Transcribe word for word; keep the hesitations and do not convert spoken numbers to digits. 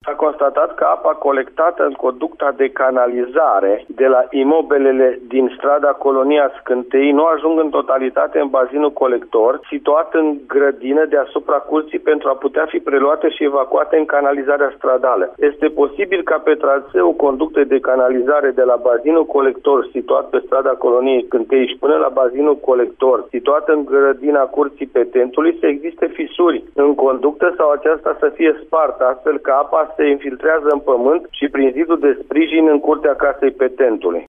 S-a constatat că apa colectată în conducta de canalizare de la imobilele din strada Colonia Scânteii nu ajung în totalitate în bazinul colector, situat în grădină deasupra curții, pentru a putea fi preluate și evacuate în canalizarea stradală. Este posibil ca pe traseul conductei de canalizare de la bazinul colector situat pe strada Coloniei Scânteii și până la bazinul colector situat în grădina curții petentului să existe fisuri în conductă sau aceasta să fie spartă, astfel că apa se infiltrează în pământ și prin zidul de sprijin în curtea casei petentului.